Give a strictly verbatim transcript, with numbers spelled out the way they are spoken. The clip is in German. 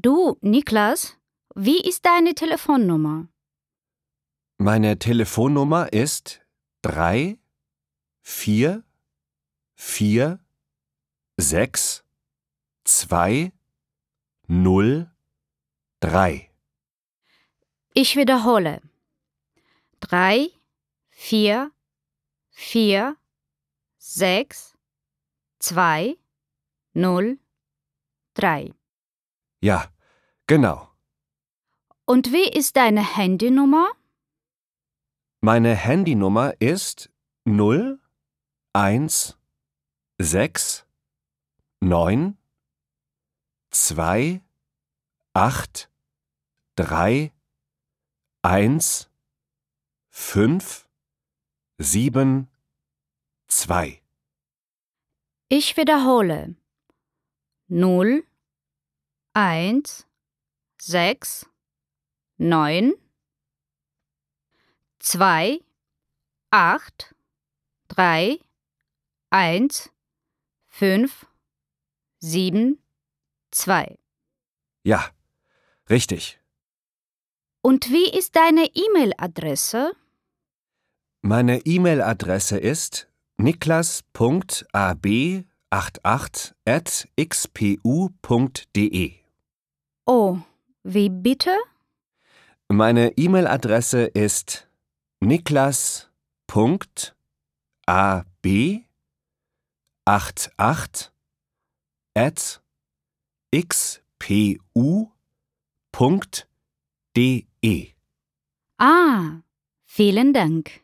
Du, Niklas, wie ist deine Telefonnummer? Meine Telefonnummer ist drei vier vier sechs zwei null drei. Ich wiederhole. drei, vier, vier, sechs, zwei, null, drei. Ja, genau. Und wie ist deine Handynummer? Meine Handynummer ist null eins sechs neun zwei acht drei eins fünf sieben zwei. Ich wiederhole. null, eins, sechs, neun, zwei, acht, drei, eins, fünf, sieben, zwei. Ja, richtig. Und wie ist deine E-Mail-Adresse? Meine E-Mail-Adresse ist niklas punkt a b achtundachtzig at x p u punkt d e. Oh, wie bitte? Meine E-Mail-Adresse ist niklas punkt a b achtundachtzig at x p u punkt d e. Ah, vielen Dank.